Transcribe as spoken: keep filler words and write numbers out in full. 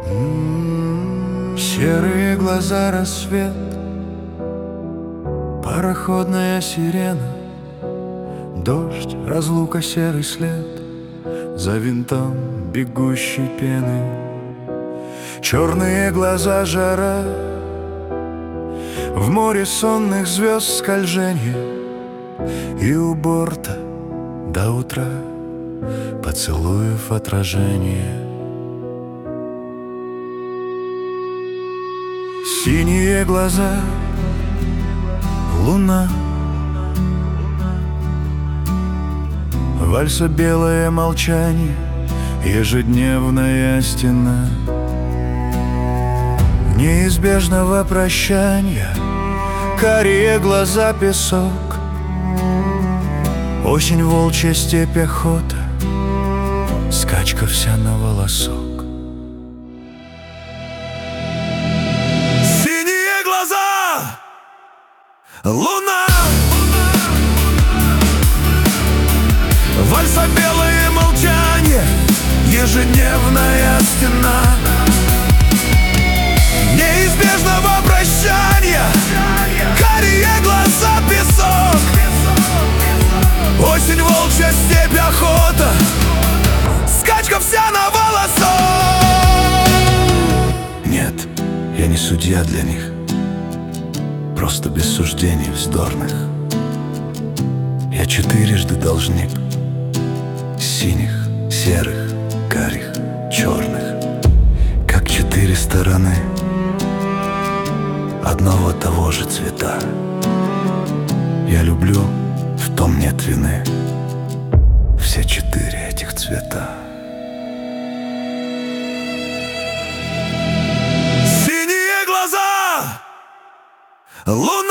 Серые глаза, рассвет, пароходная сирена, дождь, разлука, серый след за винтом бегущей пены. Черные глаза, жара, в море сонных звезд скольженье, и у борта до утра поцелуев отражение. Синие глаза, луна, вальса белое молчание, ежедневная стена неизбежного прощания, карие глаза, песок, осень, волчья степь, охота, скачка вся на волосок. Синие глаза, луна, вальса белое молчание, ежедневная стена неизбежного прощания, карие глаза, песок, осень, волчья степь, охота, скачка вся на волосок. Нет, я не судья для них, просто без суждений вздорных. Я четырежды должник синих, серых, карих, черных, как четыре стороны одного того же цвета. Я люблю, в том нет вины, все четыре этих цвета. Синие глаза, луна.